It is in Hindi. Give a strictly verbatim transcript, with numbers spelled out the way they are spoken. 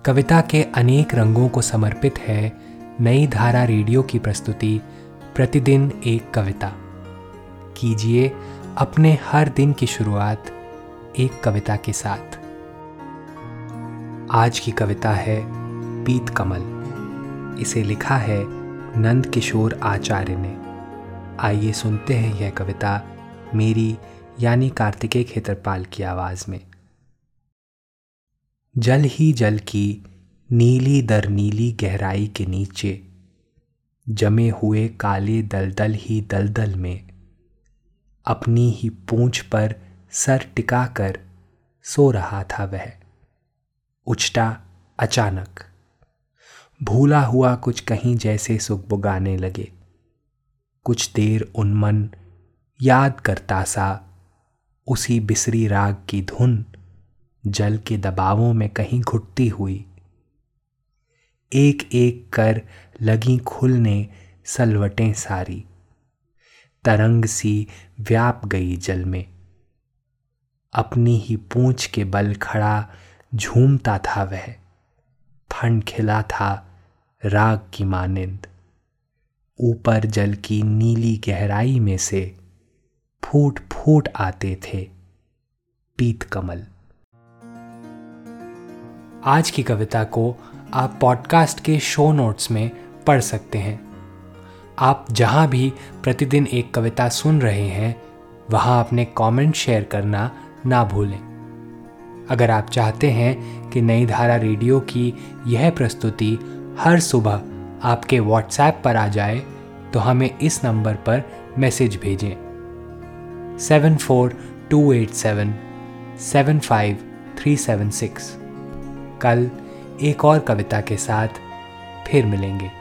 कविता के अनेक रंगों को समर्पित है नई धारा रेडियो की प्रस्तुति प्रतिदिन एक कविता। कीजिए अपने हर दिन की शुरुआत एक कविता के साथ। आज की कविता है पीत कमल। इसे लिखा है नंद किशोर आचार्य ने। आइए सुनते हैं यह कविता मेरी यानी कार्तिकेय खेतरपाल की आवाज में। जल ही जल की नीली दर नीली गहराई के नीचे जमे हुए काले दलदल ही दलदल में अपनी ही पूंछ पर सर टिकाकर सो रहा था वह। उछटा अचानक, भूला हुआ कुछ कहीं जैसे सुगबुगाने लगे। कुछ देर उन्मन याद करता सा उसी बिसरी राग की धुन जल के दबावों में कहीं घुटती हुई। एक एक कर लगी खुलने सलवटें सारी, तरंग सी व्याप गई जल में। अपनी ही पूंछ के बल खड़ा झूमता था वह। फंड खिला था राग की मानिंद। ऊपर जल की नीली गहराई में से फूट फूट आते थे पीत कमल। आज की कविता को आप पॉडकास्ट के शो नोट्स में पढ़ सकते हैं। आप जहां भी प्रतिदिन एक कविता सुन रहे हैं वहां अपने कमेंट शेयर करना ना भूलें। अगर आप चाहते हैं कि नई धारा रेडियो की यह प्रस्तुति हर सुबह आपके व्हाट्सएप पर आ जाए तो हमें इस नंबर पर मैसेज भेजें seven four two eight seven seven five three seven six. कल एक और कविता के साथ फिर मिलेंगे।